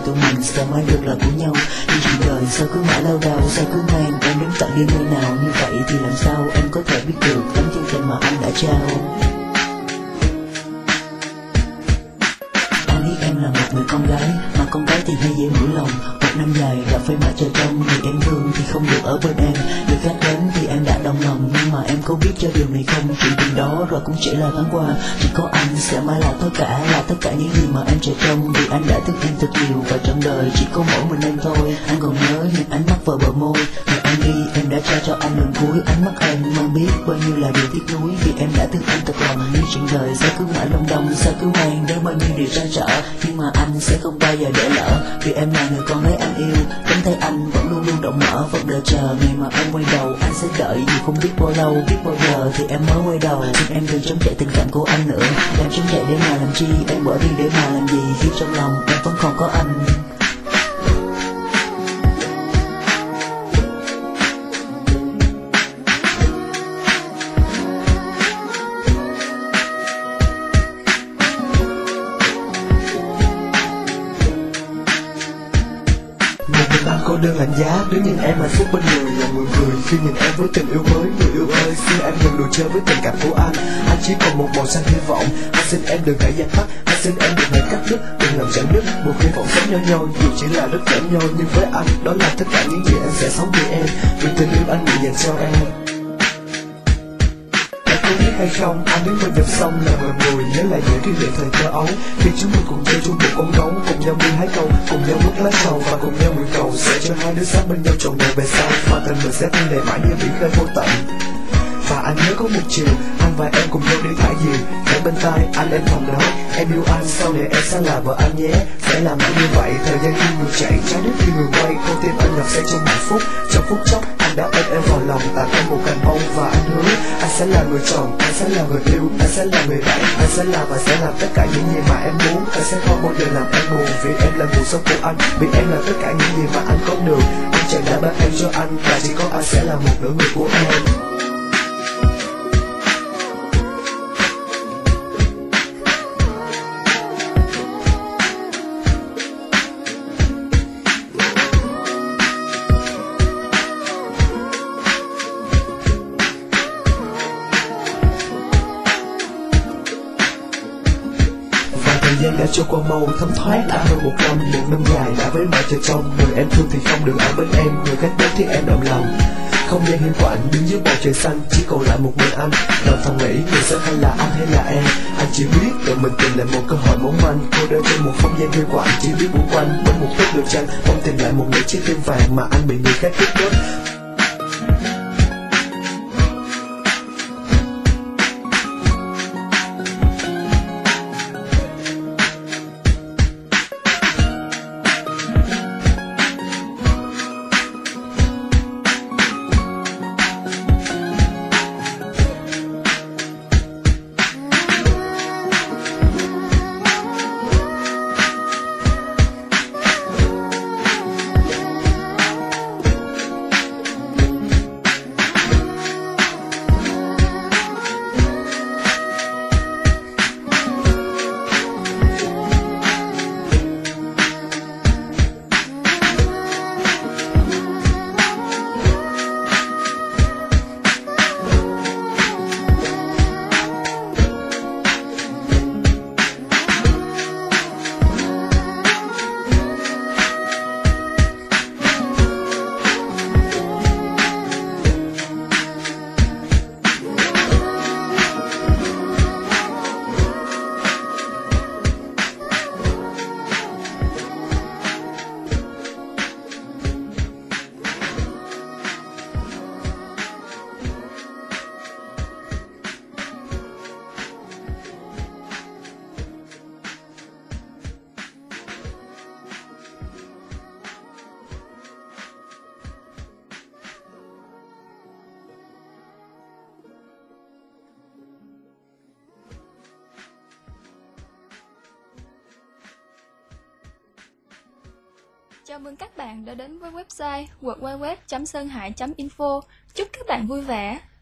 tụi mình sẽ mãi được là của nhau. Nhưng chuyện đời sao cứ mãi lao đao, sao cứ mang em đến tận đi nơi nào như vậy thì làm sao em có thể biết được tấm chân tình mà anh đã trao. Anh biết em là một người con gái, mà con gái thì hay dễ mũi lòng. Một năm dài đã phải mãi chờ trông, người em thương thì không được ở bên em. Người khác đến thì em đã đồng lòng, nhưng mà em có biết cho điều này không? Chuyện tình đó rồi cũng chỉ là thoáng qua. Chỉ có anh sẽ mãi là tất cả những gì mà em chờ trông. Vì anh đã thương em thật nhiều và trong đời chỉ có mỗi mình em thôi. Anh còn nhớ những ánh mắt vào bờ môi, ngày anh đi em đã trao cho anh lần cuối. Ánh mắt em mang biết bao nhiêu là điều tiếc nuối, vì em đã thương anh thật lòng. Nhưng chuyện đời sao cứ mãi đông đông, sao cứ mang đến bao nhiêu điều trăn trở. Nhưng mà anh sẽ không bao giờ để lỡ, vì em là người con gái anh yêu. Cánh tay anh vẫn luôn luôn rộng mở, vẫn đợi chờ ngày mà em quay đầu. Anh sẽ đợi dù không biết bao lâu, biết bao giờ thì em mới quay đầu. Nhưng em đừng chống chạy tình cảm của anh nữa. Em chống chạy để mà làm chi, em bỏ đi để mà làm gì, khi trong lòng em vẫn còn có anh. Anh cô đơn lạnh giá, đứng nhìn em hạnh phúc bên người là người cười. Khi nhìn em với tình yêu mới, người yêu ơi, xin em đừng đùa chơi với tình cảm của anh. Anh chỉ còn một màu xanh hy vọng, anh xin em đừng hãy dập tắt. Anh xin em đừng hãy cắt đứt, đừng làm chặt đứt một hy vọng sống nhỏ nhoi, dù chỉ là rất nhỏ nhoi. Nhưng với anh, đó là tất cả những gì anh sẽ sống vì em, vì tình yêu anh nguyện dành cho em. Có biết hay không, anh đứng bên dòng sông là mọi người nhớ lại những kỷ niệm thời thơ ấu. Khi chúng mình cùng chơi chung một con gấu, cùng nhau đi hái câu, cùng nhau múc lá sầu và cùng nhau nguyện cầu sẽ cho hai đứa sát bên nhau trọn đời về sau, và tình mình sẽ thiên đề mãi như biển khơi vô tận. Và anh nhớ có một chiều, anh và em cùng nhau đi thả diều, ở bên tai anh em thầm nói em yêu anh, sau này em sẽ là vợ anh nhé. Sẽ làm anh như vậy, thời gian như người chạy, trái đất như người quay, con tim anh ngập say trong hạnh phúc. Trong phút chốc anh đã ôm em vào lòng, tặng em một cành bông và anh hứa anh sẽ là người chồng, anh sẽ là người yêu, anh sẽ là người bạn, anh sẽ làm và sẽ làm tất cả những gì mà em muốn. Anh sẽ không bao giờ làm em buồn, vì em là nguồn sống của anh, vì em là tất cả những gì mà anh có được. Anh chẳng đã ban em cho anh, và chỉ có anh sẽ là một nửa người của em. Thời gian đã trôi qua mau thấm thoát, đã hơn một năm dài đã với mãi chờ trông. Người em thương thì không được ở bên em, người khác đến thì em động lòng. Không gian hiu quạnh đứng dưới bầu trời xanh, chỉ còn lại một mình anh. Lòng thầm nghĩ người sẽ hay là anh hay là em. Anh chỉ biết tự mình tìm lại một cơ hội mong manh, cô đơn trên một không gian hiu quạnh, chỉ biết buông quanh bên một tấc lửa tranh, mong tìm lại một người chiếc tim vàng mà anh bị người khác cướp mất. Chào mừng các bạn đã đến với website www.sonhai.info. Chúc các bạn vui vẻ.